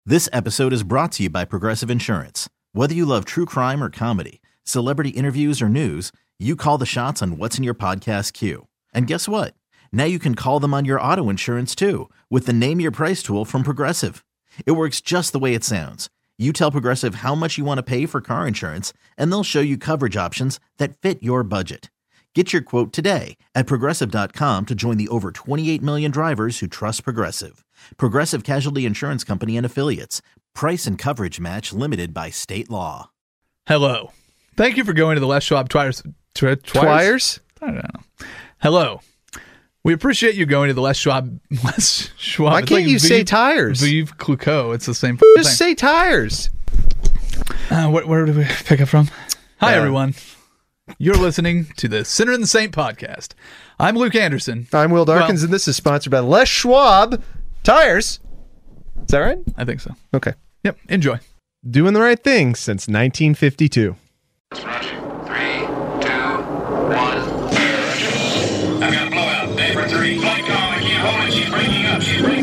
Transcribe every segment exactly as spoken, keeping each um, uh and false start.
This episode is brought to you by Progressive Insurance. Whether you love true crime or comedy, celebrity interviews or news, you call the shots on what's in your podcast queue. And guess what? Now you can call them on your auto insurance too with the Name Your Price tool from Progressive. It works just the way it sounds. You tell Progressive how much you want to pay for car insurance, and they'll show you coverage options that fit your budget. Get your quote today at Progressive dot com to join the over twenty-eight million drivers who trust Progressive. Progressive Casualty Insurance Company and Affiliates. Price and coverage match limited by state law. Hello. Thank you for going to the Les Schwab Twires. Twi- Twires? I don't know. Hello. We appreciate you going to the Les Schwab. Les Schwab. Why It's can't like you Vive, say tires? Vive Clicquot. It's the same Just thing. say tires. Uh, where, where did we pick up from? Hi, Uh, everyone. You're listening to the Sinner and the Saint podcast. I'm Luke Anderson. I'm Will Darkins, Well- and this is sponsored by Les Schwab Tires. Is that right? I think so. Okay. Yep. Enjoy. Doing the right thing since nineteen fifty-two. Roger. Three, two, one. I've got a blowout. Day for three. Flight call. I can't hold it. She's breaking up. She's breaking.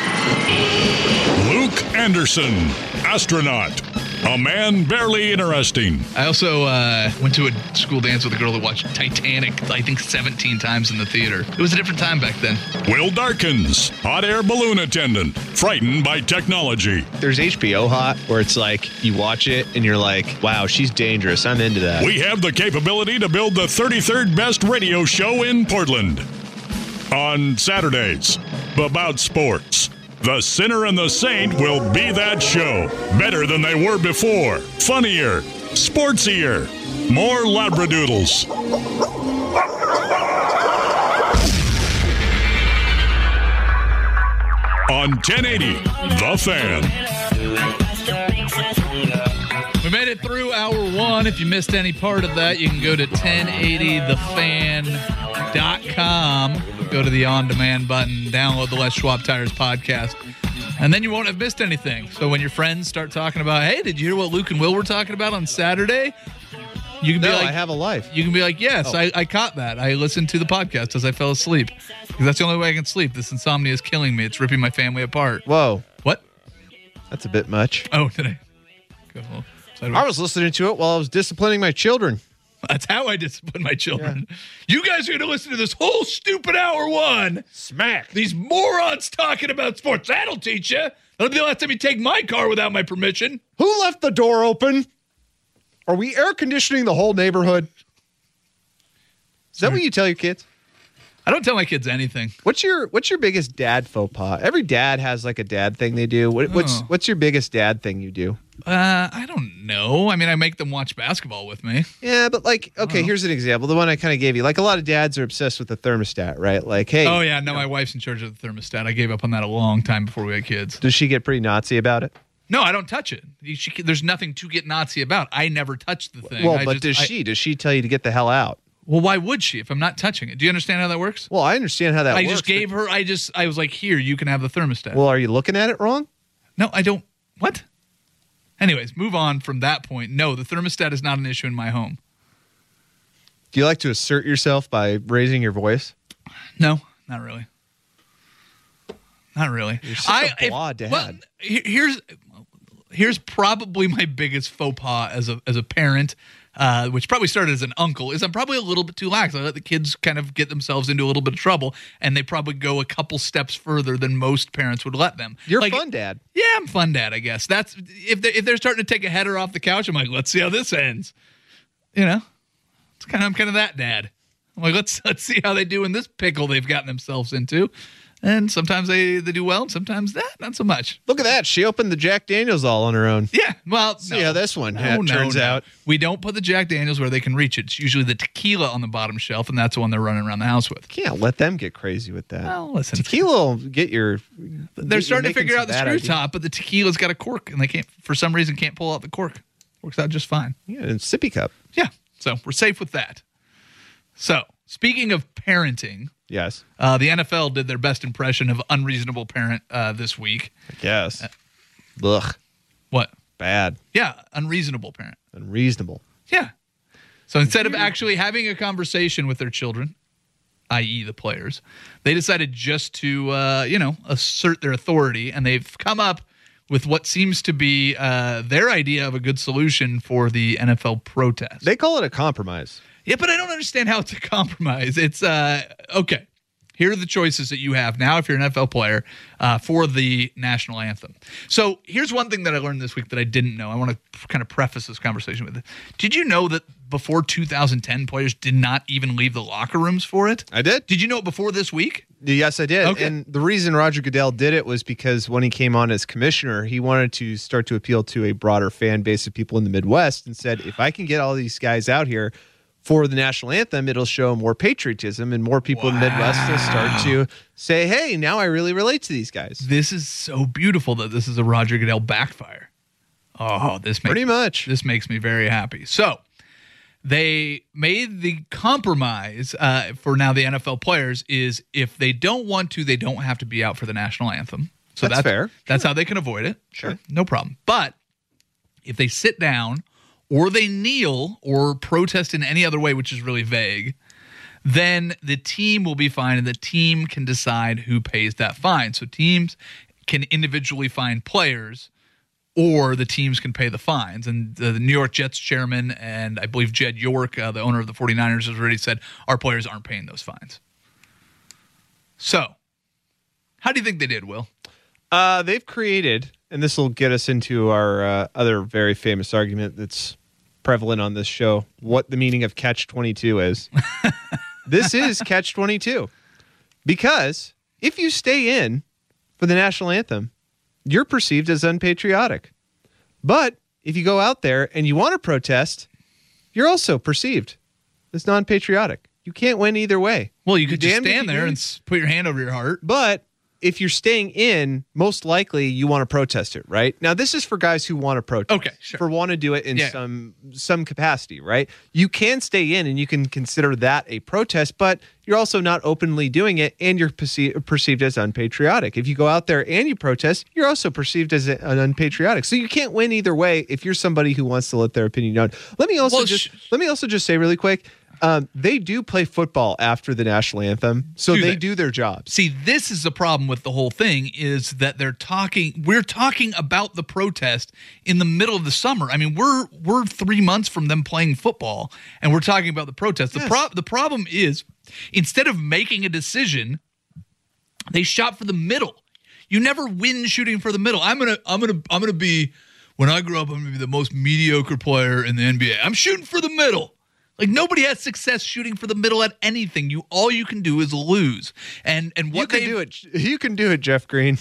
Luke Anderson, astronaut. A man barely interesting. I also uh, went to a school dance with a girl that watched Titanic, I think, seventeen times in the theater. It was a different time back then. Will Darkins, hot air balloon attendant, frightened by technology. There's H B O Hot, where it's like you watch it and you're like, wow, she's dangerous. I'm into that. We have the capability to build the thirty-third best radio show in Portland. On Saturdays, about sports. The Sinner and the Saint will be that show. Better than they were before. Funnier. Sportsier. More labradoodles. On ten eighty, The Fan. We made it through hour one. If you missed any part of that, you can go to ten eighty the fan dot com. Go to the on-demand button, download the Les Schwab Tires podcast, and then you won't have missed anything. So when your friends start talking about, hey, did you hear what Luke and Will were talking about on Saturday? You can No, be like, I have a life. You can be like, yes, Oh. I, I caught that. I listened to the podcast as I fell asleep. Because that's the only way I can sleep. This insomnia is killing me. It's ripping my family apart. Whoa, What? that's a bit much. Oh, did I? Go sideways. I was listening to it while I was disciplining my children. That's how I discipline my children. You guys are going to listen to this whole stupid hour one. Smack. These morons talking about sports. That'll teach you. That'll be the last time you take my car without my permission. Who left the door open? Are we air conditioning the whole neighborhood? Is that what you tell your kids? I don't tell my kids anything. What's your What's your biggest dad faux pas? Every dad has like a dad thing they do. What, what's Oh. What's your biggest dad thing you do? Uh, I don't know. I mean, I make them watch basketball with me. Yeah, but like, okay, here's an example. The one I kind of gave you. Like, a lot of dads are obsessed with the thermostat, right? Like, hey, Oh, yeah. No, my wife's in charge of the thermostat. I gave up on that a long time before we had kids. does she get pretty Nazi about it? No, I don't touch it. She, there's nothing to get Nazi about. I never touched the thing. Well, I but just- does I- she? Does she tell you to get the hell out? Well, why would she if I'm not touching it? Do you understand how that works? Well, I understand how that I works. just gave her, I just, I was like, here, you can have the thermostat. Well, are you looking at it wrong? No, I don't. What? Anyways, move on from that point. No, the thermostat is not an issue in my home. Do you like to assert yourself by raising your voice? No, not really. Not really. You're such a blah dad. Well, he- here's here's probably my biggest faux pas as a as a parent, uh, which probably started as an uncle, is I'm probably a little bit too lax. I let the kids kind of get themselves into a little bit of trouble, and they probably go a couple steps further than most parents would let them. You're Like, fun, Dad. Yeah, I'm fun dad, I guess. That's if they if they're starting to take a header off the couch, I'm like, let's see how this ends. You know, it's kind of I'm kind of that dad. I'm like, let's let's see how they do in this pickle they've gotten themselves into. And sometimes they, they do well, and sometimes that not so much. Look at that. She opened the Jack Daniels all on her own. Yeah, well, See no. how this one No, ha- no, turns no. out. We don't put the Jack Daniels where they can reach it. It's usually the tequila on the bottom shelf, and that's the one they're running around the house with. Can't let them get crazy with that. Well, listen, Tequila will get your. they're get- starting to you're figure making out the some screw bad top, but the tequila's got a cork, and they can't, for some reason, can't pull out the cork. Works out just fine. ideas. Yeah, and sippy cup. Yeah, so we're safe with that. So, speaking of parenting, Yes, uh, the N F L did their best impression of unreasonable parent uh, this week. I guess. Ugh, What? bad, Yeah, unreasonable parent. unreasonable. Yeah. So instead of actually having a conversation with their children, that is the players, they decided just to, uh, you know, assert their authority, and they've come up with what seems to be uh, their idea of a good solution for the N F L protest. They call it a compromise. Yeah, but I don't understand how it's a compromise. It's, uh, okay, here are the choices that you have now if you're an N F L player uh, for the national anthem. So here's one thing that I learned this week that I didn't know. I want to kind of preface this conversation with it. Did you know that before two thousand ten, players did not even leave the locker rooms for it? I did. Did you know it before this week? Yes, I did. Okay. And the reason Roger Goodell did it was because when he came on as commissioner, he wanted to start to appeal to a broader fan base of people in the Midwest and said, if I can get all these guys out here for the national anthem, it'll show more patriotism and more people wow. in the Midwest will start to say, hey, now I really relate to these guys. This is so beautiful that this is a Roger Goodell backfire. Oh, this makes, pretty much. This makes me very happy. So they made the compromise uh, for now the N F L players is if they don't want to, they don't have to be out for the national anthem. So that's, that's fair. That's how they can avoid it. Sure. No problem. But if they sit down or they kneel or protest in any other way, which is really vague, then the team will be fine and the team can decide who pays that fine. So teams can individually fine players or the teams can pay the fines. And the, the New York Jets chairman and I believe Jed York, uh, the owner of the 49ers, has already said our players aren't paying those fines. So how do you think they did, Will? Uh, they've created, and this will get us into our uh, other very famous argument that's prevalent on this show, what the meaning of catch twenty-two is. This is catch twenty-two. Because if you stay in for the national anthem, you're perceived as unpatriotic. But if you go out there and you want to protest, you're also perceived as non-patriotic. You can't win either way. Well, you could You're just damned if stand you there do. and s- put your hand over your heart. But if you're staying in, most likely you want to protest it, right? Now, this is for guys who want to protest. Okay, sure. For want to do it in Yeah. some some capacity, right? You can stay in and you can consider that a protest, but you're also not openly doing it and you're perce- perceived as unpatriotic. If you go out there and you protest, you're also perceived as a- an unpatriotic. So you can't win either way if you're somebody who wants to let their opinion known. Let me also Well, just sh- let me also just say really quick, Um, they do play football after the national anthem, so Do they, they? do their jobs. See, this is the problem with the whole thing is that they're talking we're talking about the protest in the middle of the summer. I mean, we're we're three months from them playing football and we're talking about the protest. The Yes. pro- the problem is instead of making a decision, they shot for the middle. You never win shooting for the middle. I'm going to I'm going to I'm going to be when I grow up I'm going to be the most mediocre player in the N B A. I'm shooting for the middle. Like nobody has success shooting for the middle at anything. You all you can do is lose. And and what You can they've- do it. You can do it, Jeff Green.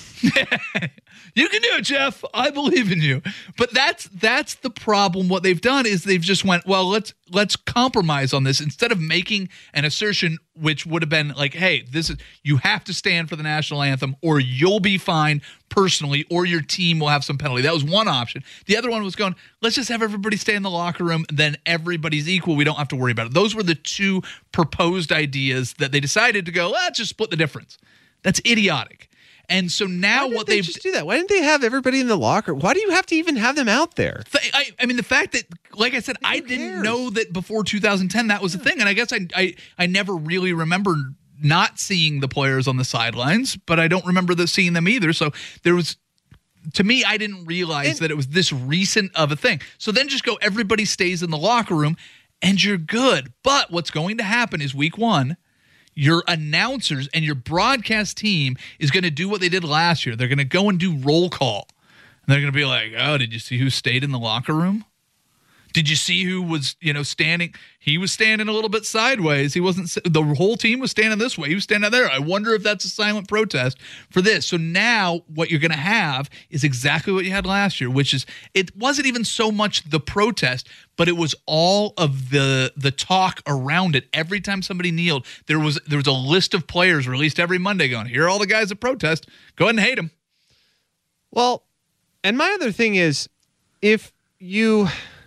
You can do it, Jeff. I believe in you. But that's that's the problem. What they've done is they've just went, well, let's let's compromise on this instead of making an assertion which would have been like, hey, this is you have to stand for the national anthem or you'll be fined personally or your team will have some penalty. That was one option. The other one was going, let's just have everybody stay in the locker room, then everybody's equal. We don't have to worry about it. Those were the two proposed ideas that they decided to go, let's just split the difference. That's idiotic. And so now Why what didn't they they've just do that? Why didn't they have everybody in the locker? Why do you have to even have them out there? Th- I, I mean, the fact that, like I said, I Who didn't cares? know that before two thousand ten that was a thing. And I guess I, I, I never really remember not seeing the players on the sidelines, but I don't remember the, seeing them either. So there was, to me, I didn't realize And- that it was this recent of a thing. So then just go, everybody stays in the locker room and you're good. But what's going to happen is week one, your announcers and your broadcast team is going to do what they did last year. They're going to go and do roll call. And they're going to be like, oh, did you see who stayed in the locker room? Did you see who was, you know, standing? He was standing a little bit sideways. He wasn't, the whole team was standing this way. He was standing there. I wonder if that's a silent protest for this. So now what you're going to have is exactly what you had last year, which is it wasn't even so much the protest, but it was all of the the talk around it. Every time somebody kneeled, there was there was a list of players released every Monday going, here are all the guys that protest. Go ahead and hate them. Well, and my other thing is, if you,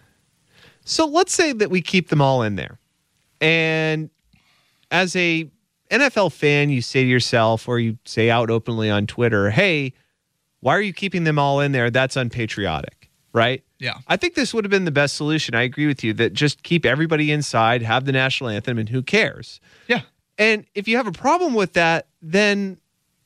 so let's say that we keep them all in there, and as a N F L fan, you say to yourself, or you say out openly on Twitter, hey, why are you keeping them all in there? That's unpatriotic, right? Yeah. I think this would have been the best solution. I agree with you that just keep everybody inside, have the national anthem, and who cares? Yeah. And if you have a problem with that, then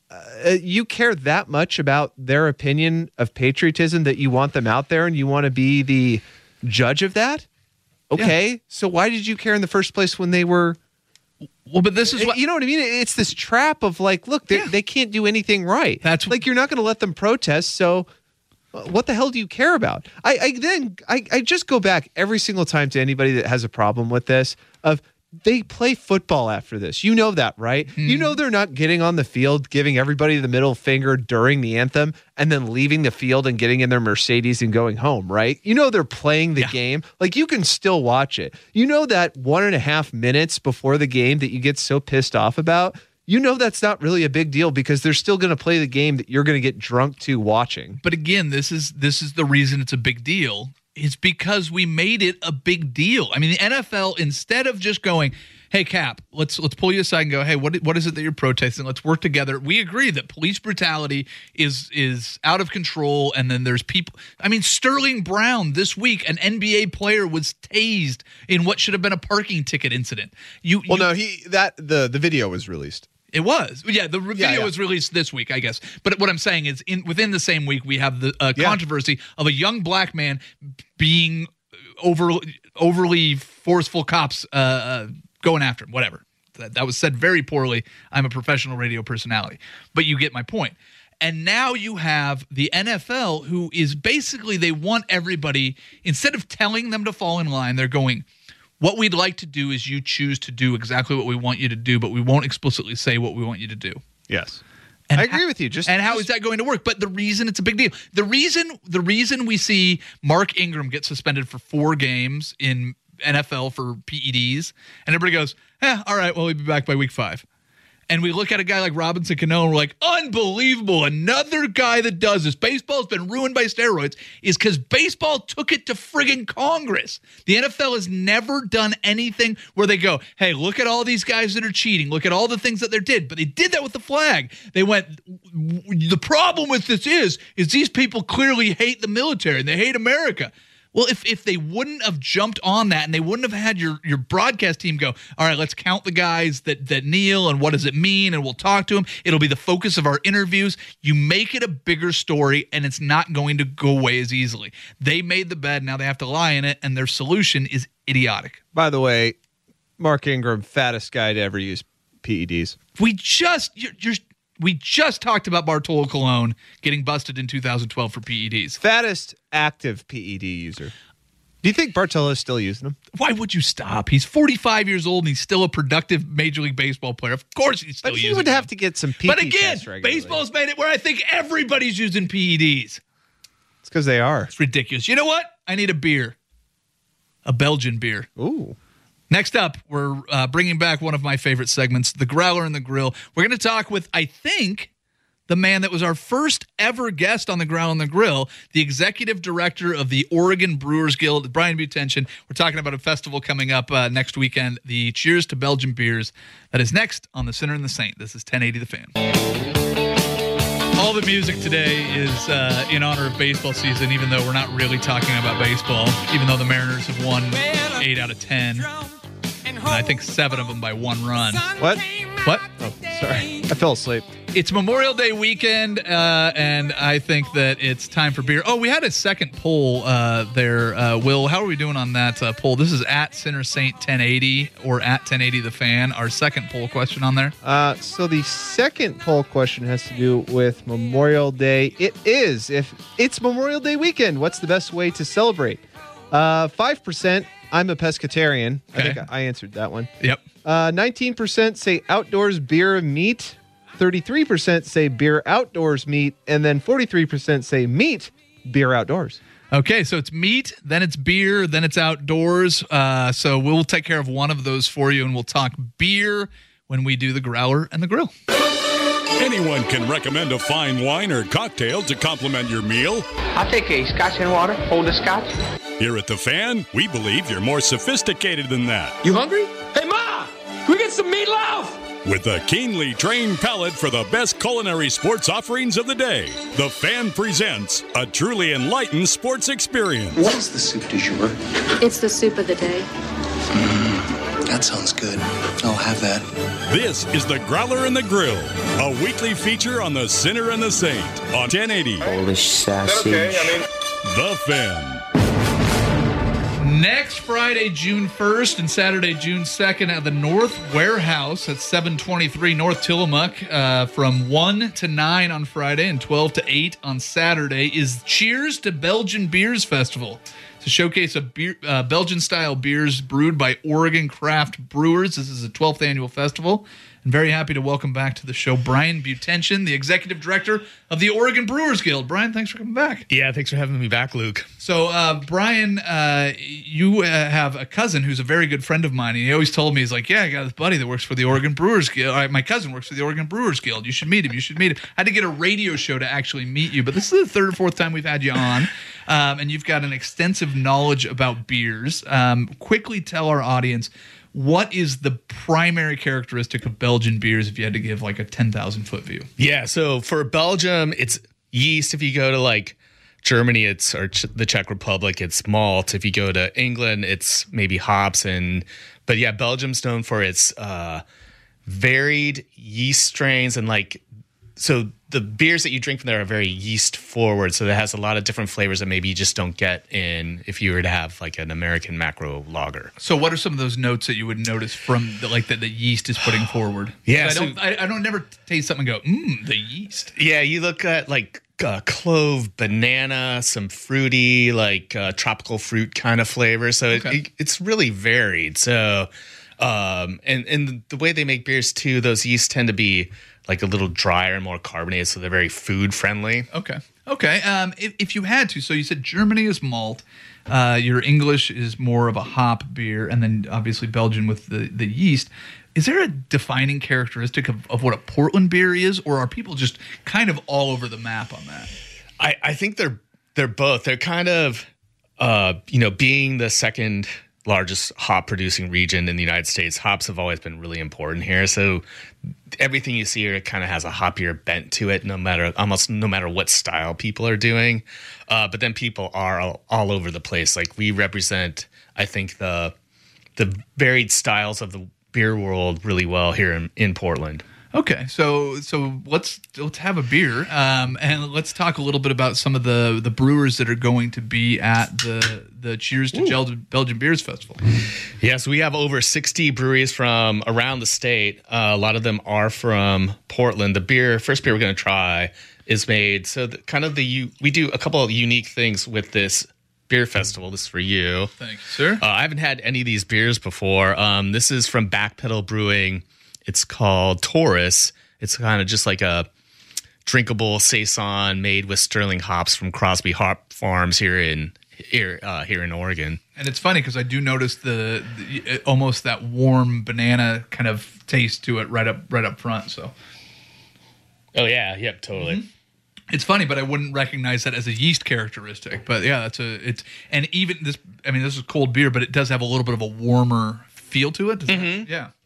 uh, you care that much about their opinion of patriotism that you want them out there and you want to be the judge of that? Okay, yeah. So why did you care in the first place when they were? Well, but this is what you know what I mean. It's this trap of like, look, they, yeah. they can't do anything right. That's like you're not going to let them protest. So, what the hell do you care about? I, I then I, I just go back every single time to anybody that has a problem with this. Of they play football after this. You know that, right? Mm. You know they're not getting on the field, giving everybody the middle finger during the anthem, and then leaving the field and getting in their Mercedes and going home, right? You know they're playing the yeah. game. Like, you can still watch it. You know that one and a half minutes before the game that you get so pissed off about, you know that's not really a big deal because they're still going to play the game that you're going to get drunk to watching. But again, this is this is the reason it's a big deal. It's because we made it a big deal. I mean, the N F L, instead of just going, hey, Cap, let's let's pull you aside and go, hey, what what is it that you're protesting? Let's work together. We agree that police brutality is is out of control, and then there's people. I mean, Sterling Brown this week, an N B A player, was tased in what should have been a parking ticket incident. You well, you, no, he that the the video was released. It was. Yeah, the video yeah, yeah. was released this week, I guess. But what I'm saying is in within the same week, we have the uh, yeah. controversy of a young black man being over, overly forceful cops uh, uh, going after him, whatever. That, that was said very poorly. I'm a professional radio personality. But you get my point. And now you have the N F L, who is basically, they want everybody, instead of telling them to fall in line, they're going, what we'd like to do is you choose to do exactly what we want you to do, but we won't explicitly say what we want you to do. Yes. And I agree how, with you. Just And how just, is that going to work? But the reason it's a big deal, the reason the reason we see Mark Ingram get suspended for four games in N F L for P E Ds, and everybody goes, eh, all right, well, we'll be back by week five. And we look at a guy like Robinson Cano and we're like, unbelievable. Another guy that does this. Baseball's been ruined by steroids is because baseball took it to friggin' Congress. The N F L has never done anything where they go, hey, look at all these guys that are cheating. Look at all the things that they did. But they did that with the flag. They went, the problem with this is, is these people clearly hate the military and they hate America. Well, if if they wouldn't have jumped on that and they wouldn't have had your, your broadcast team go, all right, let's count the guys that, that kneel and what does it mean, and we'll talk to them. It'll be the focus of our interviews. You make it a bigger story, and it's not going to go away as easily. They made the bed, now they have to lie in it, and their solution is idiotic. By the way, Mark Ingram, fattest guy to ever use P E Ds. We just you're, you're We just talked about Bartolo Colon getting busted in two thousand twelve for P E Ds. Fattest active P E D user. Do you think Bartolo's still using them? Why would you stop? He's forty-five years old and he's still a productive Major League Baseball player. Of course he's still but using he would them. have to get some P P But again, tests regularly. baseball's made it where I think everybody's using P E Ds. It's because they are. It's ridiculous. You know what? I need a beer. A Belgian beer. Ooh. Next up, we're uh, bringing back one of my favorite segments, The Growler and the Grill. We're going to talk with, I think, the man that was our first ever guest on The Growler and the Grill, the executive director of the Oregon Brewers Guild, Brian Butension. We're talking about a festival coming up uh, next weekend, the Cheers to Belgian Beers. That is next on The Sinner and the Saint. This is ten eighty The Fan. All the music today is uh, in honor of baseball season, even though we're not really talking about baseball, even though the Mariners have won eight out of ten. And I think seven of them by one run. What? What? Oh, sorry. I fell asleep. It's Memorial Day weekend, uh, and I think that it's time for beer. Oh, we had a second poll uh, there. Uh, Will, how are we doing on that uh, poll? This is at Sinner Saint ten eighty or at ten eighty The Fan. Our second poll question on there. Uh, so the second poll question has to do with Memorial Day. It is. If it's Memorial Day weekend, what's the best way to celebrate? Uh, five percent, I'm a pescatarian. Okay. I think I answered that one. Yep. Uh, nineteen percent say outdoors beer meat. thirty-three percent say beer outdoors meat. And then forty-three percent say meat beer outdoors. Okay, so it's meat, then it's beer, then it's outdoors. Uh, so we'll take care of one of those for you, and we'll talk beer when we do the Growler and the Grill. Anyone can recommend a fine wine or cocktail to complement your meal. I'll take a scotch and water. Hold a scotch. Here at The Fan, we believe you're more sophisticated than that. You hungry? Hey, Ma! We get some meatloaf! With a keenly trained palate for the best culinary sports offerings of the day, The Fan presents a truly enlightened sports experience. What is the soup du jour? It's the soup of the day. Mm. That sounds good. I'll have that. This is The Growler and the Grill, a weekly feature on the Sinner and the Saint on ten eighty. Polish sausage. Okay, I mean, The Fan. Next Friday, June first, and Saturday, June second, at the North Warehouse at seven twenty-three North Tillamook, uh, from one to nine on Friday and twelve to eight on Saturday, is Cheers to Belgian Beers Festival. It's a showcase of beer, uh, Belgian-style beers brewed by Oregon craft brewers. This is the twelfth annual festival. I'm very happy to welcome back to the show Brian Butension, the executive director of the Oregon Brewers Guild. Brian, thanks for coming back. Yeah, thanks for having me back, Luke. So, uh, Brian, uh, you uh, have a cousin who's a very good friend of mine, and he always told me, he's like, yeah, I got this buddy that works for the Oregon Brewers Guild. Uh, my cousin works for the Oregon Brewers Guild. You should meet him. You should meet him. I had to get a radio show to actually meet you, but this is the third or fourth time we've had you on, um, and you've got an extensive knowledge about beers. Um, quickly tell our audience, what is the primary characteristic of Belgian beers if you had to give like a ten thousand foot view? Yeah, so for Belgium, it's yeast. If you go to like Germany, it's or Ch- the Czech Republic, it's malt. If you go to England, it's maybe hops. And but yeah, Belgium's known for its uh, varied yeast strains and like so the beers that you drink from there are very yeast forward. So it has a lot of different flavors that maybe you just don't get in if you were to have like an American macro lager. So what are some of those notes that you would notice from the, like that the yeast is putting forward? Yeah, I so, don't. I, I don't never taste something and go, mmm, the yeast. Yeah, you look at like uh, clove, banana, some fruity, like uh, tropical fruit kind of flavor. So Okay. it, it, it's really varied. So, um, and and the way they make beers too, those yeasts tend to be like a little drier and more carbonated, so they're very food friendly. Okay. Okay. Um, if, if you had to, so you said Germany is malt, uh, your English is more of a hop beer, and then obviously Belgian with the, the yeast. Is there a defining characteristic of, of what a Portland beer is, or are people just kind of all over the map on that? I, I think they're they're both. They're kind of, uh, you know, being the second largest hop producing region in the United States, hops have always been really important here. So everything you see here kind of has a hoppier bent to it, no matter almost no matter what style people are doing. Uh, but then people are all, all over the place. Like we represent, I think, the the varied styles of the beer world really well here in, in Portland. Okay, so so let's let's have a beer, um, and let's talk a little bit about some of the, the brewers that are going to be at the the Cheers to Gel- Belgian Beers Festival. Yes, we have over sixty breweries from around the state. Uh, a lot of them are from Portland. The beer, first beer we're going to try, is made so the, kind of the we do a couple of unique things with this beer festival. This is for you. Thank you, sir. Uh, I haven't had any of these beers before. Um, this is from Backpedal Brewing. It's called Taurus. It's kind of just like a drinkable saison made with sterling hops from Crosby Hop Farms here in here uh, here in Oregon. And it's funny because I do notice the, the almost that warm banana kind of taste to it right up right up front. So, oh yeah, yep, totally. Mm-hmm. It's funny, but I wouldn't recognize that as a yeast characteristic. But yeah, that's a it's and even this. I mean, this is cold beer, but it does have a little bit of a warmer feel to it. Does Mm-hmm. that, yeah.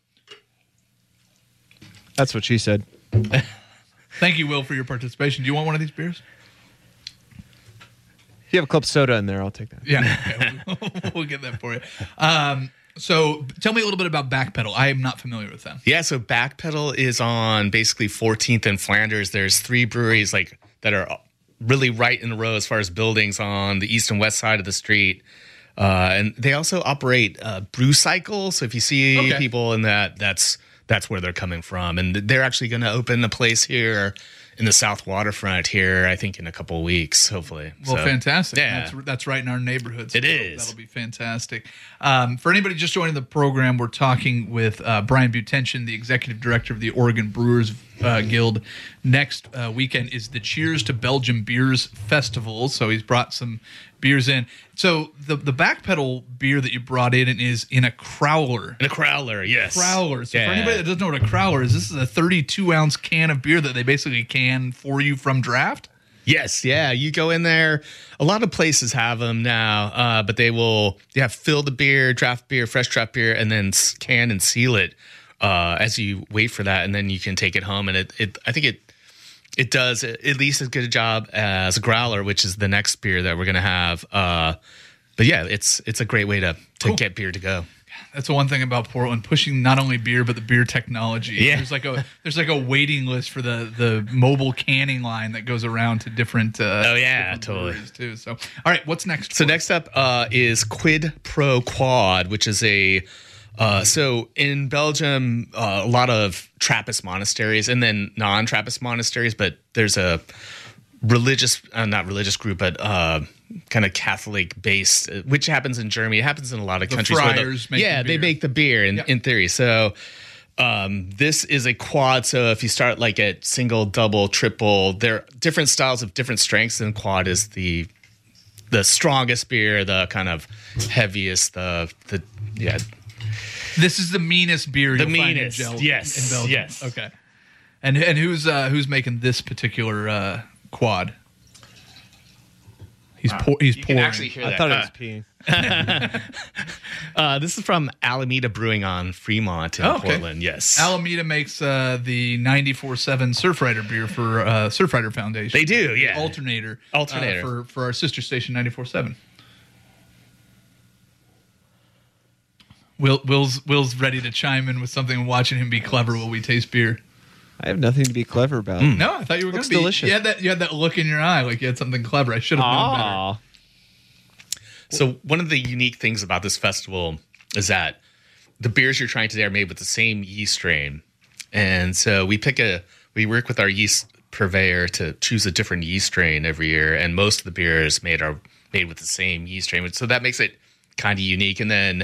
That's what she said. Thank you, Will, for your participation. Do you want one of these beers? If you have a club soda in there, I'll take that. Yeah, okay. We'll get that for you. Um, so tell me a little bit about Backpedal. I am not familiar with them. Yeah, so Backpedal is on basically fourteenth and Flanders. There's three breweries like that are really right in a row as far as buildings on the east and west side of the street. Uh, and they also operate uh, brew cycle. So if you see Okay. people in that, that's that's where they're coming from. And they're actually going to open a place here in the South Waterfront here, I think, in a couple of weeks, hopefully. Well, So, fantastic. Yeah. That's, that's right in our neighborhood. So It that'll- is. That'll be fantastic. Um, for anybody just joining the program, we're talking with uh, Brian Butension, the executive director of the Oregon Brewers uh, Guild. Next uh, weekend is the Cheers to Belgian Beers Festival. So he's brought some beers in. So the the Backpedal beer that you brought in is in a crowler. And a crowler, yes. Crowler. So Yeah. for anybody that doesn't know what a crowler is, this is a thirty-two ounce can of beer that they basically can for you from draft. Yes, yeah. You go in there. A lot of places have them now, uh, but they will yeah fill the beer, draft beer, fresh draft beer, and then s- can and seal it uh, as you wait for that, and then you can take it home. And it, it I think it it does at least as good a job as a growler, which is the next beer that we're gonna have. Uh, but yeah, it's it's a great way to to Cool. get beer to go. That's the one thing about Portland, pushing not only beer but the beer technology. Yeah. There's like a there's like a waiting list for the the mobile canning line that goes around to different. Uh, oh yeah, different totally. breweries too. So, all right, what's next? So next up uh, is Quid Pro Quad, which is a uh, so in Belgium uh, a lot of Trappist monasteries and then non-Trappist monasteries, but there's a religious, uh, not religious group, but uh, kind of Catholic based, which happens in Germany. It happens in a lot of the countries. friars where the, make yeah, the they beer. make the beer in, Yep. in theory. So um, this is a quad. So if you start like at single, double, triple, there are different styles of different strengths, and quad is the the strongest beer, the kind of heaviest, the the yeah. This is the meanest beer The you'll find in, meanest, Gel- yes, in Belgium. yes. Okay. And and who's uh, who's making this particular uh, quad? He's pour, he's You pouring. can actually hear I that. thought it Uh, was peeing. Uh, this is from Alameda Brewing on Fremont in Oh, okay. Portland. Yes, Alameda makes uh, the ninety-four seven Surfrider beer for uh, Surfrider Foundation. They do, yeah. Alternator. Alternator. Uh, for, for our sister station ninety-four seven. Will, Will's, Will's ready to chime in with something and watching him be clever while we taste beer. I have nothing to be clever about. No, I thought you were going Looks to be. delicious. You had, that, you had that look in your eye like you had something clever. I should have known better. Aw. So one of the unique things about this festival is that the beers you're trying today are made with the same yeast strain. And so we pick a we work with our yeast purveyor to choose a different yeast strain every year, and most of the beers made are made with the same yeast strain. So that makes it kind of unique. And then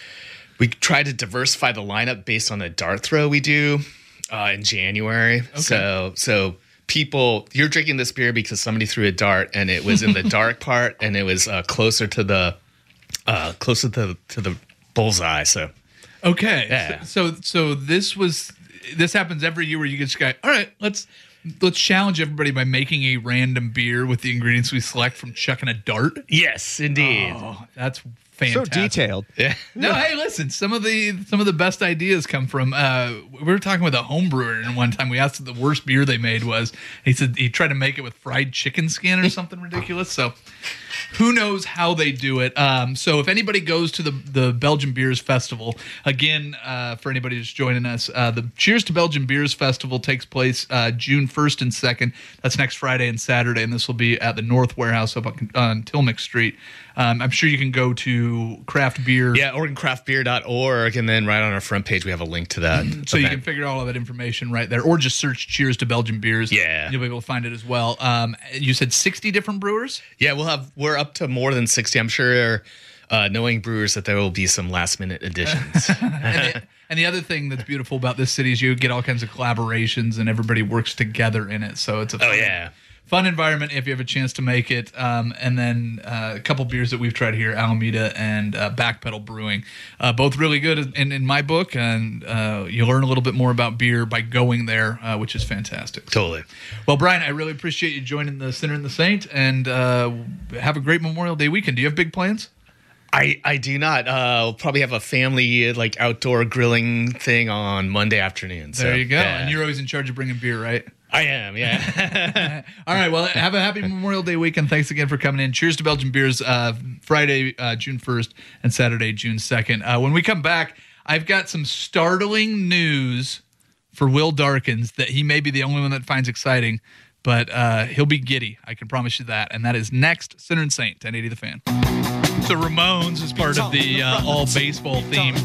we try to diversify the lineup based on a dart throw we do uh, in January. So so people, you're drinking this beer because somebody threw a dart and it was in the dark part and it was uh, closer to the uh, closer to the, to the bullseye. So Okay. Yeah. So, so so this was this happens every year where you just go, all right, let's let's challenge everybody by making a random beer with the ingredients we select from chucking a dart. yes, indeed. Oh, that's So fantastic. detailed. Yeah. No, hey, listen. Some of the some of the best ideas come from. Uh, we were talking with a home brewer, and one time we asked what the worst beer they made was. He said he tried to make it with fried chicken skin or something ridiculous. So, who knows how they do it? Um, so, if anybody goes to the the Belgian Beers Festival again, uh, for anybody just joining us, uh, the Cheers to Belgian Beers Festival takes place uh, June first and second. That's next Friday and Saturday, and this will be at the North Warehouse up on, on Tillamook Street. Um, I'm sure you can go to craft beer. Yeah, Oregon Craft Beer dot org, and then right on our front page we have a link to that. So you event. can figure out all of that information right there, or just search "Cheers to Belgian Beers." Yeah. you'll be able to find it as well. Um, you said sixty different brewers. Yeah, we'll have we're up to more than sixty. I'm sure, uh, knowing brewers, that there will be some last minute additions. and, the, and the other thing that's beautiful about this city is you get all kinds of collaborations, and everybody works together in it. So it's a Oh fun, yeah. fun environment if you have a chance to make it. Um, and then uh, a couple beers that we've tried here, Alameda and uh, Backpedal Brewing, uh, both really good in, in my book. And uh, you learn a little bit more about beer by going there, uh, which is fantastic. Totally. Well, Brian, I really appreciate you joining the Sinner and the Saint, and uh, have a great Memorial Day weekend. Do you have big plans? I, I do not. Uh, we'll probably have a family like outdoor grilling thing on Monday afternoon. So, There you go. yeah. And you're always in charge of bringing beer, right? I am, yeah. All right. Well, have a happy Memorial Day weekend. Thanks again for coming in. Cheers to Belgian Beers, uh, Friday, uh, June first, and Saturday, June second. Uh, when we come back, I've got some startling news for Will Darkins that he may be the only one that finds exciting, but uh, he'll be giddy. I can promise you that. And that is next, Sinner and Saint, ten eighty The Fan. So Ramones is part of the uh, all baseball themed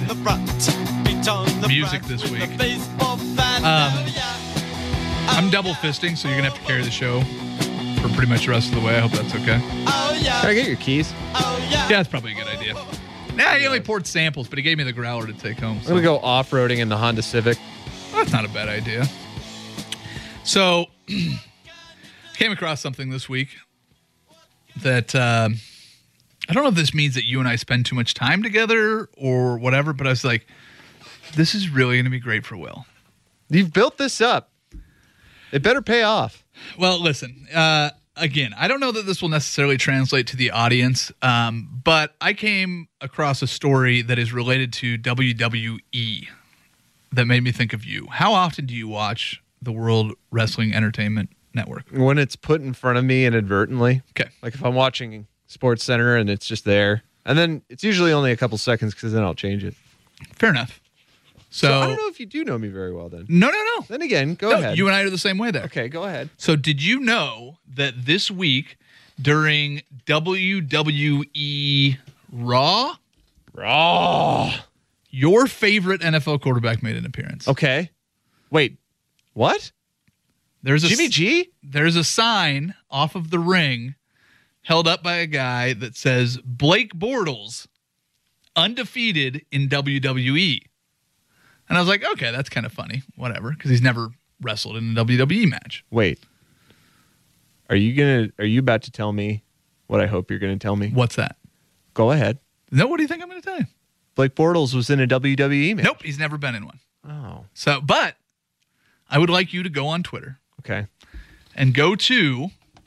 music this week. Um, I'm double fisting, so you're gonna have to carry the show for pretty much the rest of the way. I hope that's okay. Can I get your keys? Yeah, that's probably a good idea. Nah, he only poured samples, but he gave me the growler to take home. I'm So gonna go off-roading in the Honda Civic. that's not a bad idea. So, came across something this week that uh, I don't know if this means that you and I spend too much time together or whatever, but I was like, this is really going to be great for Will. You've built this up. It better pay off. Well, listen, uh, again, I don't know that this will necessarily translate to the audience, um, but I came across a story that is related to W W E that made me think of you. How often do you watch the World Wrestling Entertainment Network? When it's put in front of me inadvertently. Okay. Like if I'm watching Sports Center and it's just there. And then it's usually only a couple seconds because then I'll change it. Fair enough. So, So I don't know if you do know me very well then. no, no, no. Then again, go No, ahead. you and I are the same way there. okay, go ahead. So did you know that this week during W W E Raw, Raw. your favorite N F L quarterback made an appearance? Okay. Wait. What? There's a Jimmy G? There's a sign off of the ring held up by a guy that says Blake Bortles undefeated in W W E. And I was like, okay, that's kind of funny. Whatever, because he's never wrestled in a W W E match. Wait. Are you gonna are you about to tell me what I hope you're gonna tell me? What's that? Go ahead. No, what do you think I'm going to tell you? Blake Bortles was in a W W E match. Nope, he's never been in one. Oh. So, but I would like you to go on Twitter Okay. and go to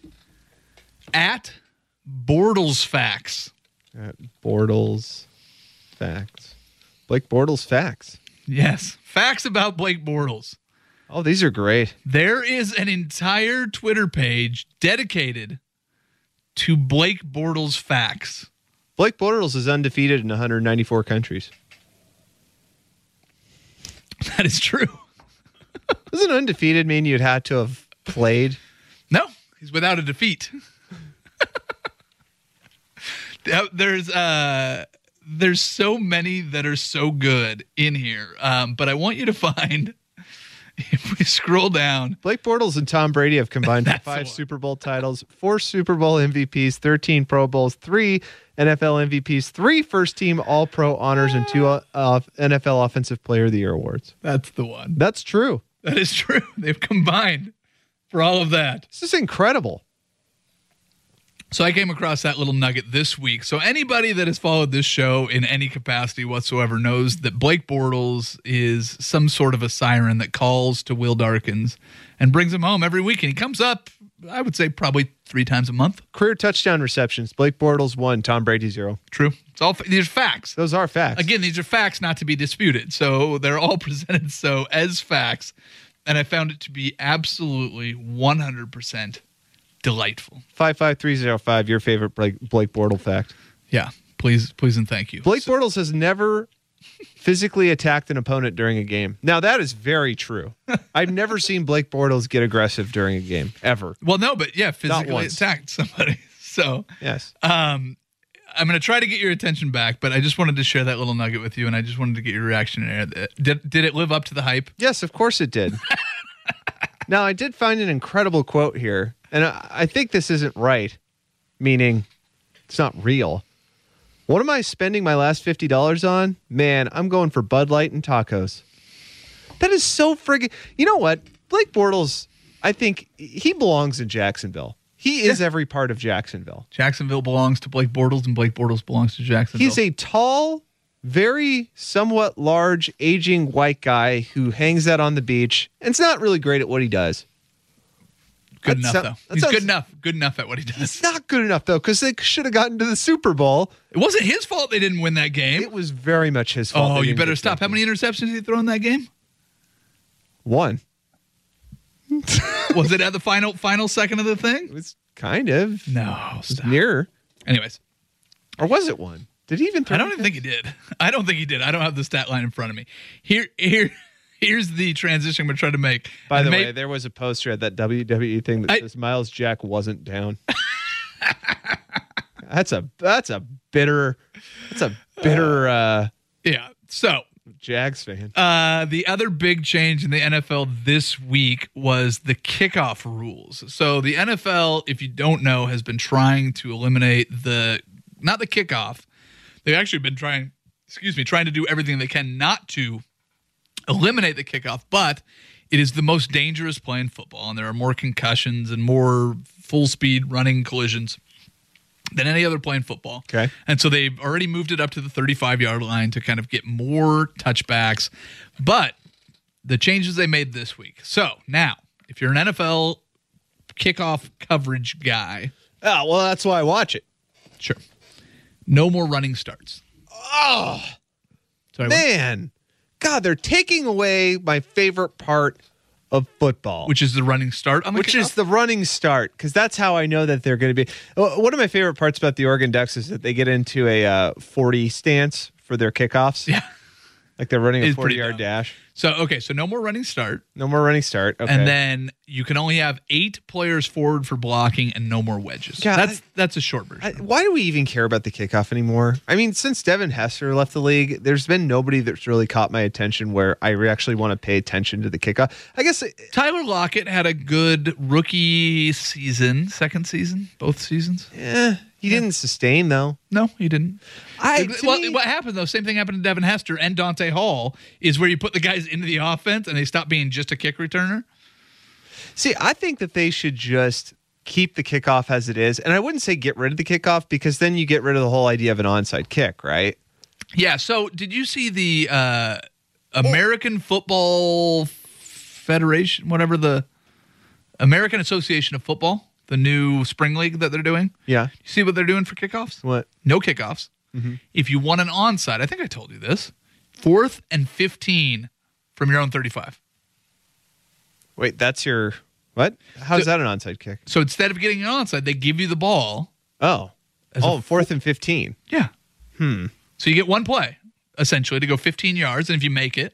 at Bortles Facts. Uh, Bortles facts. Blake Bortles facts. Yes, facts about Blake Bortles. Oh, these are great. There is an entire Twitter page dedicated to Blake Bortles facts. Blake Bortles is undefeated in one hundred ninety-four countries. That is true. Doesn't undefeated mean you'd had to have played? No, he's without a defeat. There's uh, there's so many that are so good in here, um, but I want you to find. If we scroll down, Blake Bortles and Tom Brady have combined for That's the five one. Super Bowl titles, four Super Bowl M V Ps, thirteen Pro Bowls, three N F L M V Ps, three first-team All-Pro honors, and two uh, N F L Offensive Player of the Year awards. that's the one. That's true. That is true. They've combined for all of that. This is incredible. So I came across that little nugget this week. So anybody that has followed this show in any capacity whatsoever knows that Blake Bortles is some sort of a siren that calls to Will Darkins and brings him home every week. And he comes up, I would say, probably three times a month. Career touchdown receptions. Blake Bortles one, Tom Brady zero. True. It's all these are facts. Those are facts. Again, these are facts not to be disputed. So they're all presented so as facts. And I found it to be absolutely one hundred percent delightful. five five three zero five, your favorite Blake, Blake Bortles fact. Yeah. Please, please, and thank you. Blake So- Bortles has never physically attacked an opponent during a game. Now, that is very true. I've never seen Blake Bortles get aggressive during a game, ever. Well, no, but yeah, physically once. attacked somebody. So, Yes. um, I'm going to try to get your attention back, but I just wanted to share that little nugget with you, and I just wanted to get your reaction there. Did, did it live up to the hype? Yes, of course it did. Now, I did find an incredible quote here, and I, I think this isn't right, meaning it's not real. What am I spending my last fifty dollars on? Man, I'm going for Bud Light and tacos. That is so friggin'... You know what? Blake Bortles, I think he belongs in Jacksonville. He is every part of Jacksonville. Jacksonville belongs to Blake Bortles, and Blake Bortles belongs to Jacksonville. He's a tall, very somewhat large, aging white guy who hangs out on the beach and is not really great at what he does. good that enough, sound- though. that He's sounds- good enough. Good enough at what he does. It's not good enough, though, because they should have gotten to the Super Bowl. It wasn't his fault they didn't win that game. It was very much his fault. Oh, they you didn't better get stop. How that many interceptions did he throw in that game? One. Was it at the final final second of the thing? It was kind of. No, It was stop. near. Anyways, Or was it one? Did he even throw I don't even think he did. I don't think he did. I don't have the stat line in front of me. Here, here, here's the transition I'm going to try to make. By And the may- way, there was a poster at that W W E thing that I- says Miles Jack wasn't down. that's a that's a bitter that's a bitter uh, yeah. So Jags fan. Uh, the other big change in the N F L this week was the kickoff rules. So the N F L, if you don't know, has been trying to eliminate the, not the kickoff. They've actually been trying, excuse me, trying to do everything they can not to eliminate the kickoff, but it is the most dangerous play in football, and there are more concussions and more full speed running collisions than any other play in football. Okay. And so they've already moved it up to the thirty-five yard line to kind of get more touchbacks. But the changes they made this week. So now, if you're an N F L kickoff coverage guy. Oh, well, that's why I watch it. Sure. No more running starts. Oh, Sorry, what? man. God, they're taking away my favorite part of football. Which is the running start on the Which kickoff? is the running start, because that's how I know that they're going to be. Uh, One of my favorite parts about the Oregon Ducks is that they get into a uh, forty stance for their kickoffs. Yeah. Like they're running a is pretty forty-yard dumb. dash. So, okay, so no more running start. No more running start. Okay. And then you can only have eight players forward for blocking and no more wedges. Yeah, that's I- that's a short version. I, why do we even care about the kickoff anymore? I mean, since Devin Hester left the league, there's been nobody that's really caught my attention where I re- actually want to pay attention to the kickoff. I guess it, Tyler Lockett had a good rookie season, second season, both seasons. eh, he didn't sustain though. No, he didn't. I well, to me- what happened though? Same thing happened to Devin Hester and Dante Hall. Is where you put the guys into the offense and they stop being just a kick returner. See, I think that they should just keep the kickoff as it is, and I wouldn't say get rid of the kickoff because then you get rid of the whole idea of an onside kick, right? Yeah. So, did you see the uh, American Football Federation, whatever the American Association of Football, the new spring league that they're doing? Yeah. You see what they're doing for kickoffs? What? No kickoffs. Mm-hmm. If you want an onside, I think I told you this. Fourth and fifteen from your own thirty-five. Wait, that's your what? How's So- that an onside kick? So instead of getting an onside, they give you the ball. Oh, As a oh, fourth and fifteen. Yeah. Hmm. So you get one play, essentially, to go fifteen yards, and if you make it,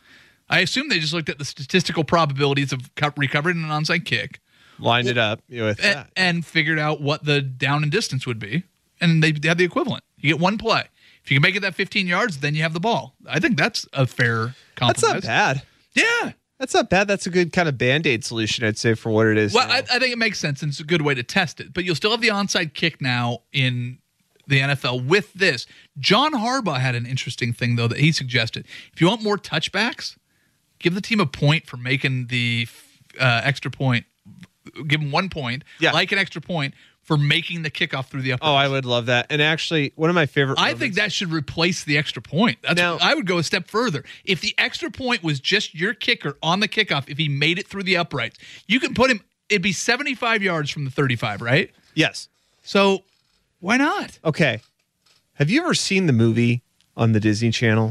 I assume they just looked at the statistical probabilities of co- recovering an onside kick Lined it up with and, that. and figured out what the down and distance would be, and they had the equivalent. You get one play. If you can make it that fifteen yards, then you have the ball. I think that's a fair compromise. That's not bad. Yeah. That's not bad. That's a good kind of Band-Aid solution, I'd say, for what it is. Well, now. I, I think it makes sense, and it's a good way to test it. But you'll still have the onside kick now in the N F L with this. John Harbaugh had an interesting thing, though, that he suggested. If you want more touchbacks, give the team a point for making the uh, extra point. Give them one point, Yeah. like an extra point, for making the kickoff through the upper. Oh, I would love that. And actually, one of my favorite. I think that should replace the extra point. That's Now- I would go a step further. If the extra point was just your kicker on the kickoff, if he made it through the uprights, you can put him. It'd be seventy-five yards from the thirty-five, right? Yes. So why not? Okay. Have you ever seen the movie on the Disney Channel?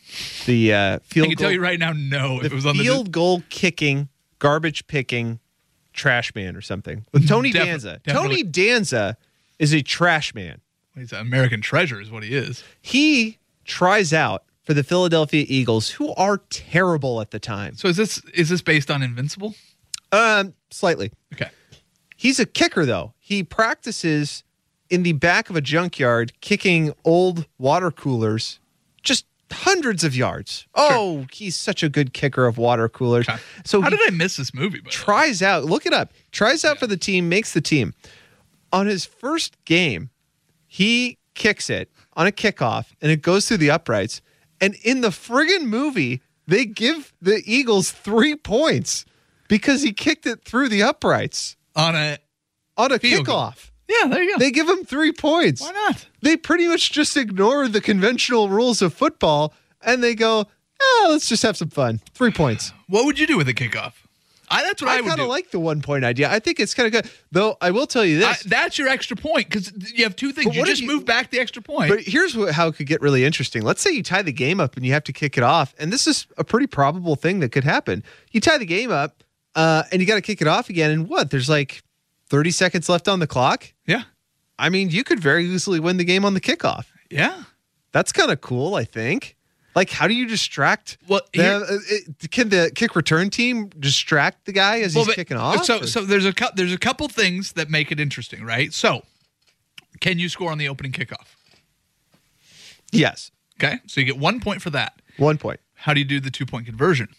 The uh, field I can goal, tell you right now, no. the If it was on the field goal kicking, garbage picking, trash man or something with Tony Defi- Danza. definitely. Tony Danza is a trash man. he's an American treasure, is what he is. He tries out for the Philadelphia Eagles, who are terrible at the time. So is this is this based on Invincible? Um, slightly. Okay. He's a kicker, though. He practices in the back of a junkyard kicking old water coolers just hundreds of yards. Oh, he's such a good kicker of water coolers. Okay. So How he did I miss this movie? By the way? tries out, look it up, tries out for the team, makes the team. On his first game, he kicks it on a kickoff, and it goes through the uprights. And in the friggin' movie, they give the Eagles three points because he kicked it through the uprights On a on a Field goal. kickoff. yeah, there you go. They give him three points. Why not? They pretty much just ignore the conventional rules of football, and they go, oh, let's just have some fun. Three points. What would you do with a kickoff? I, that's what I, I would kind do. of like the one point idea. I think it's kind of good. Though I will tell you I, this. that's your extra point because you have two things. But You what if just you- move back the extra point. But here's what, how it could get really interesting. Let's say you tie the game up and you have to kick it off. And this is a pretty probable thing that could happen. You tie the game up uh, and you got to kick it off again. And what? There's like thirty seconds left on the clock. yeah, I mean, you could very easily win the game on the kickoff. yeah. That's kind of cool, I think. Like, how do you distract? Well, the- here- uh, it- can the kick return team distract the guy as Well, he's but- kicking off? So, or- so there's a cou- there's a couple things that make it interesting, right? So, can you score on the opening kickoff? yes, Okay, so you get one point for that. one point. How do you do the two point conversion?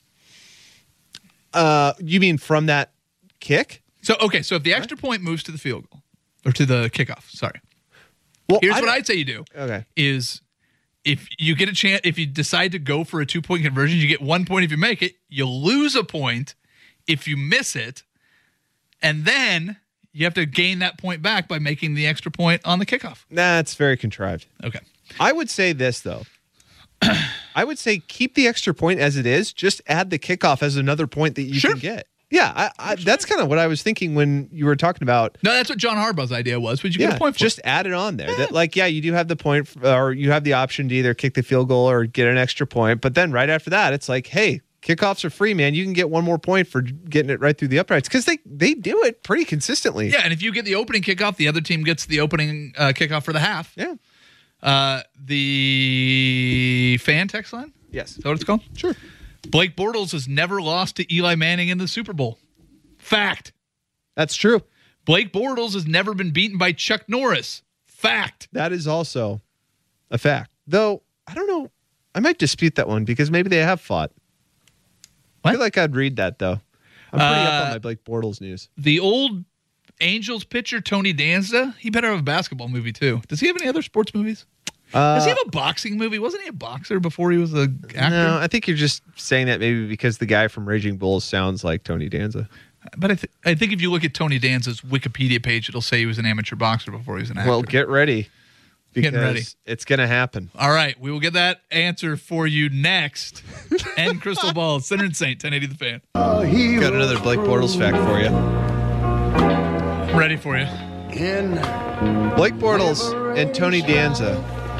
Uh, you mean from that kick? So, okay, so if the extra point moves to the field goal or to the kickoff, sorry. Well, Here's I what don't- I'd say you do. Okay. Is if you get a chance, if you decide to go for a two point conversion, you get one point if you make it. You lose a point if you miss it, and then you have to gain that point back by making the extra point on the kickoff. Nah, it's very contrived. Okay. I would say this though. I would say keep the extra point as it is. Just add the kickoff as another point that you Sure. can get. Yeah, I, I, that's kind of what I was thinking when you were talking about. No, that's what John Harbaugh's idea was. But you Yeah, get a point for just it. add it on there. That like, yeah, you do have the point, f- or you have the option to either kick the field goal or get an extra point. But then right after that, it's like, hey, kickoffs are free, man. You can get one more point for getting it right through the uprights because they they do it pretty consistently. Yeah, and if you get the opening kickoff, the other team gets the opening uh, kickoff for the half. Yeah. Uh, the fan text line? Yes. Is that what it's called? Sure. Blake Bortles has never lost to Eli Manning in the Super Bowl. Fact. That's true. Blake Bortles has never been beaten by Chuck Norris. Fact. That is also a fact. Though, I don't know. I might dispute that one because maybe they have fought. What? I feel like I'd read that, though. I'm pretty Uh, up on my Blake Bortles news. The old Angels pitcher, Tony Danza, he better have a basketball movie, too. Does he have any other sports movies? Uh, Does he have a boxing movie? Wasn't he a boxer before he was an actor? No, I think you're just saying that maybe because the guy from Raging Bull sounds like Tony Danza. But I, th- I think if you look at Tony Danza's Wikipedia page, it'll say he was an amateur boxer before he was an actor. Well, get ready. Because Getting ready. It's going to happen. All right, we will get that answer for you next. And Crystal Ball, Center and Saint, ten eighty The Fan. Got another Blake Bortles fact for you. Ready for you. Blake Bortles and Tony Danza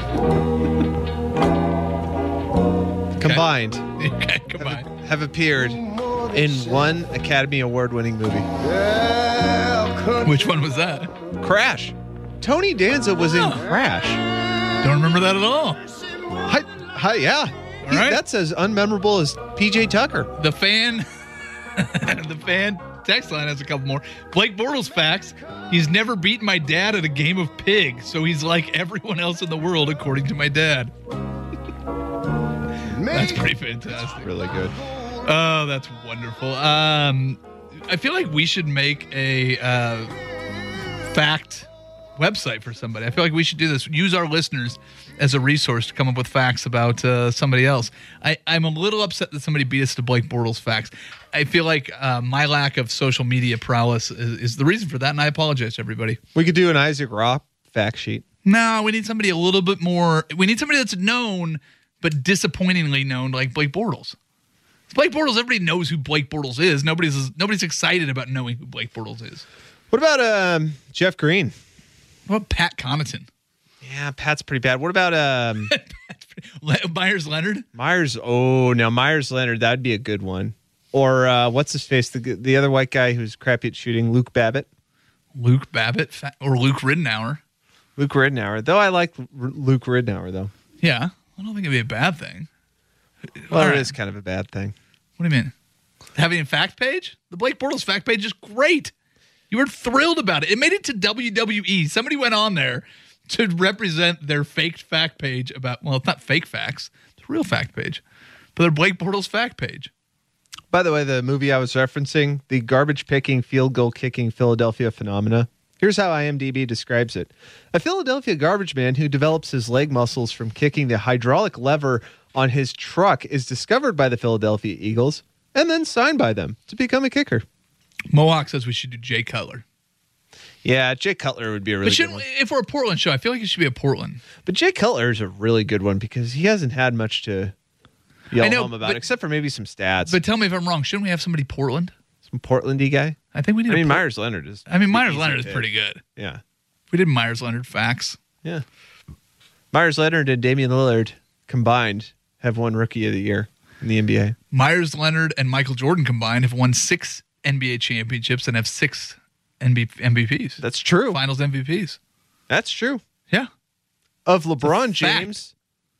combined Okay, combined. have, have appeared in one Academy Award-winning movie. Which one was that? Crash. Tony Danza was in Crash. Don't remember that at all. Hi, hi, yeah. He- right. That's as unmemorable as P J Tucker. The fan, the fan text line has a couple more. Blake Bortles facts. He's never beaten my dad at a game of pig, so he's like everyone else in the world, according to my dad. That's pretty fantastic. Really good. Oh, that's wonderful. Um, I feel like we should make a uh, fact website for somebody. I feel like we should do this. Use our listeners as a resource to come up with facts about uh, somebody else. I, I'm a little upset that somebody beat us to Blake Bortles facts. I feel like uh, my lack of social media prowess is, is the reason for that, and I apologize to everybody. We could do an Isaac Rock fact sheet. No, we need somebody a little bit more. We need somebody that's known, but disappointingly known, like Blake Bortles. Blake Bortles, everybody knows who Blake Bortles is. Nobody's nobody's excited about knowing who Blake Bortles is. What about um, Jeff Green? What about Pat Connaughton? Yeah, Pat's pretty bad. What about um, Myers Leonard? Myers? Oh, now Myers Leonard, that'd be a good one. Or uh, what's his face? The the other white guy who's crappy at shooting, Luke Babbitt. Luke Babbitt fa- or Luke Ridnour. Luke Ridnour. Though I like R- Luke Ridnour, though. Yeah, I don't think it'd be a bad thing. Well, All it right. is kind of a bad thing. What do you mean? Having a fact page? The Blake Bortles fact page is great. You were thrilled about it. It made it to W W E. Somebody went on there to represent their faked fact page about, well, it's not fake facts. It's a real fact page. But their Blake Bortles fact page. By the way, the movie I was referencing, the garbage-picking, field-goal-kicking Philadelphia phenomena. Here's how IMDb describes it. A Philadelphia garbage man who develops his leg muscles from kicking the hydraulic lever on his truck is discovered by the Philadelphia Eagles and then signed by them to become a kicker. Mohawk says we should do Jay Cutler. Yeah, Jay Cutler would be a really But good shouldn't one. we, if we're a Portland show, I feel like it should be a Portland. But Jay Cutler is a really good one because he hasn't had much to yell I know, home about, but- except for maybe some stats. But tell me if I'm wrong. Shouldn't we have somebody Portland? Some Portlandy guy. I think we need I a mean, Port- Myers Leonard is. I mean, Myers easy Leonard is pick. pretty good. Yeah. We did Myers Leonard facts. Yeah. Myers Leonard and Damian Lillard combined have won Rookie of the Year in the N B A. Myers Leonard and Michael Jordan combined have won six N B A championships and have six N B- M V Ps. That's true. Finals M V Ps. That's true. Yeah. Of LeBron It's a fact. James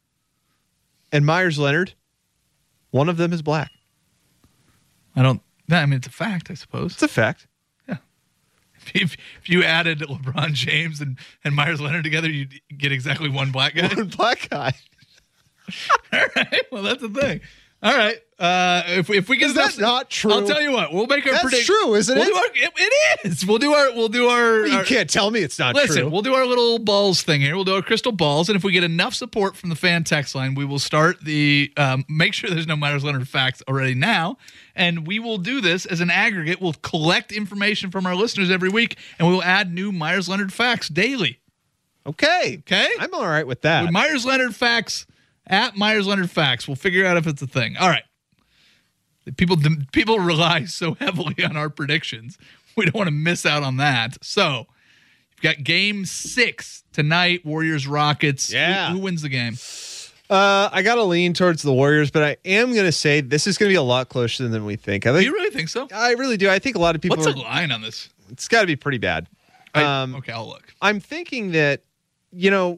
and Myers Leonard, one of them is black. I don't. I mean, it's a fact, I suppose. It's a fact. If, if you added LeBron James and, and Myers Leonard together, you'd get exactly one black guy. One black guy. All right. Well, that's the thing. All right. Uh, if we, if we get Is that enough- not true? I'll tell you what. We'll make our That's predict- true, isn't we'll it? Do our, it? It is. We'll do our. We'll do our. You our- can't tell me it's not Listen, true. we'll do our little balls thing here. We'll do our crystal balls, and if we get enough support from the fan text line, we will start the. Um, make sure there's no Myers Leonard facts already now, and we will do this as an aggregate. We'll collect information from our listeners every week, and we will add new Myers Leonard facts daily. Okay. Okay. I'm all right with that. With Myers Leonard facts at Myers Leonard facts, we'll figure out if it's a thing. All right. People people rely so heavily on our predictions. We don't want to miss out on that. So, you've got game six tonight, Warriors Rockets. Yeah. Who, who wins the game? Uh, I got to lean towards the Warriors, but I am going to say this is going to be a lot closer than we think. I Do think. you really think so? I really do. I think a lot of people. What's are, the line on this? It's got to be pretty bad. I- Um, okay, I'll look. I'm thinking that, you know,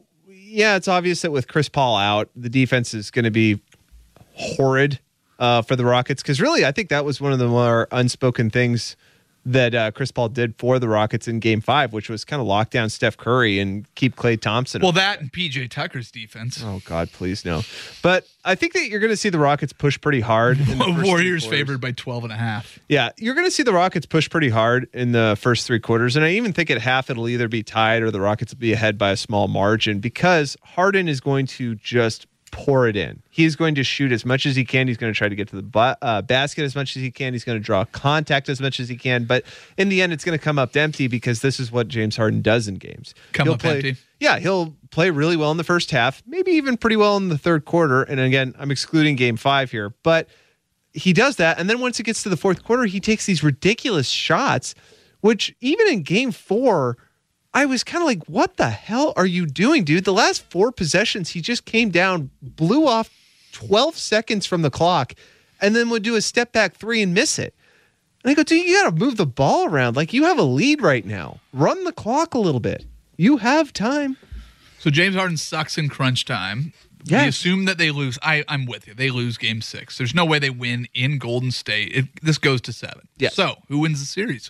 yeah, it's obvious that with Chris Paul out, the defense is going to be horrid uh, for the Rockets. Because really, I think that was one of the more unspoken things that uh, Chris Paul did for the Rockets in Game Five, which was kind of lock down Steph Curry and keep Klay Thompson. Well, that and P J Tucker's defense. Oh God, please no. But I think that you're going to see the Rockets push pretty hard. In the first Warriors favored by twelve and a half. Yeah, you're going to see the Rockets push pretty hard in the first three quarters. And I even think at half it'll either be tied or the Rockets will be ahead by a small margin because Harden is going to just pour it in. He's going to shoot as much as he can. He's going to try to get to the ba- uh, basket as much as he can. He's going to draw contact as much as he can. But in the end, it's going to come up empty because this is what James Harden does in games. Come he'll up play, empty. Yeah, he'll play really well in the first half, maybe even pretty well in the third quarter. And again, I'm excluding game five here. But he does that. And then once it gets to the fourth quarter, he takes these ridiculous shots, which even in game four, I was kind of like, what the hell are you doing, dude? The last four possessions, he just came down, blew off twelve seconds from the clock, and then would do a step back three and miss it. And I go, dude, you got to move the ball around. Like, you have a lead right now. Run the clock a little bit. You have time. So James Harden sucks in crunch time. Yeah. We assume that they lose. I, I'm with you. They lose game six. There's no way they win in Golden State. It, this goes to seven. Yeah. So who wins the series?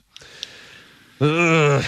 Ugh.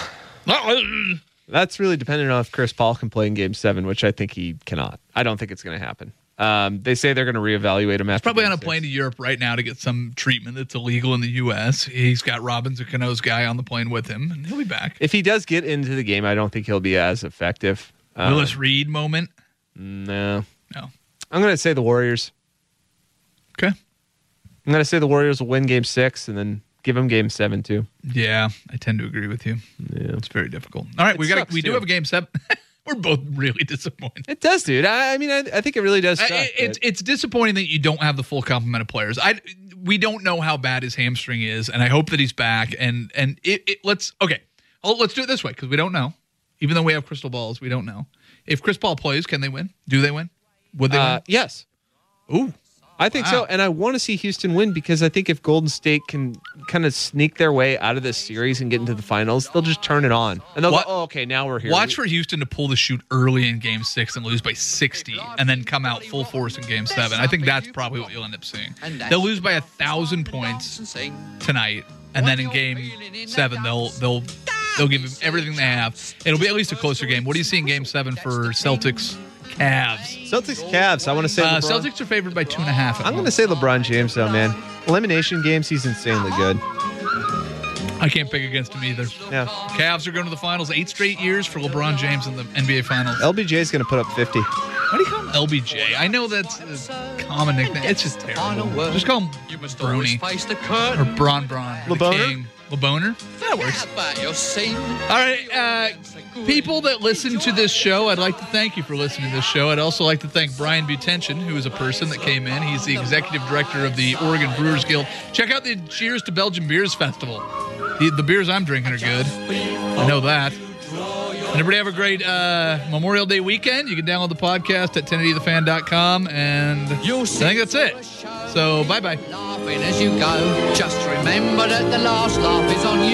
That's really dependent on if Chris Paul can play in game seven, which I think he cannot. I don't think it's going to happen. Um, they say they're going to reevaluate him after. He's probably game on a six. plane to Europe right now to get some treatment that's illegal in the U S. He's got Robin Zucchino's guy on the plane with him, and he'll be back. If he does get into the game, I don't think he'll be as effective. Um, Willis Reed moment? No. No. I'm going to say the Warriors. Okay. I'm going to say the Warriors will win game six and then give them game seven, too. Yeah, I tend to agree with you. Yeah. It's very difficult. All right, It we got sucks, we do too. have a game seven. We're both really disappointed. It does, dude. I, I mean, I, I think it really does suck. I, it's but- it's disappointing that you don't have the full complement of players. I we don't know how bad his hamstring is, and I hope that he's back. And and it, it let's okay, oh, let's do it this way because we don't know. Even though we have crystal balls, we don't know if Chris Paul plays. Can they win? Do they win? Would they uh, win? Yes. Ooh, I think Wow. so. And I want to see Houston win because I think if Golden State can kind of sneak their way out of this series and get into the finals, they'll just turn it on. And they'll What- go, oh, okay, now we're here. watch for Houston to pull the shoot early in Game Six and lose by sixty, and then come out full force in Game Seven. I think that's probably what you'll end up seeing. They'll lose by a thousand points tonight, and then in Game Seven they'll they'll they'll give them everything they have. It'll be at least a closer game. What do you see in Game Seven for Celtics Cavs? Celtics, Cavs. I want to say Uh, LeBron. Celtics are favored by two and a half. at I'm going to home. say LeBron James, though, man. Elimination games, he's insanely good. I can't pick against him either. Yeah. Cavs are going to the finals eight straight years for LeBron James in the N B A Finals. L B J is going to put up fifty. Why do you call him L B J? I know that's a common nickname. It's just terrible. Just call him Brony or Bron Bron. The LeBoner? King. LeBoner? That works. All right, uh, people that listen to this show, I'd like to thank you for listening to this show. I'd also like to thank Brian Butension, who is a person that came in. He's the executive director of the Oregon Brewers Guild. Check out the Cheers to Belgian Beers Festival. The, the beers I'm drinking are good. I know that. And everybody have a great uh, Memorial Day weekend. You can download the podcast at ten eighty the fan dot com, and I think that's it. So, bye-bye. Laughing as you go, just remember that the last laugh is on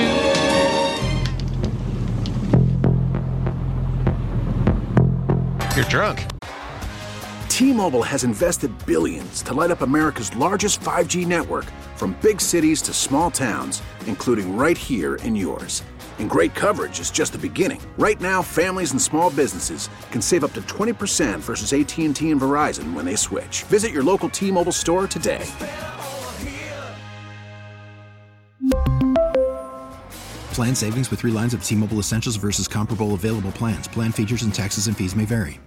you. You're drunk. T-Mobile has invested billions to light up America's largest five G network, from big cities to small towns, including right here in yours. And great coverage is just the beginning. Right now, families and small businesses can save up to twenty percent versus A T and T and Verizon when they switch. Visit your local T-Mobile store today. Plan savings with three lines of T-Mobile Essentials versus comparable available plans. Plan features and taxes and fees may vary.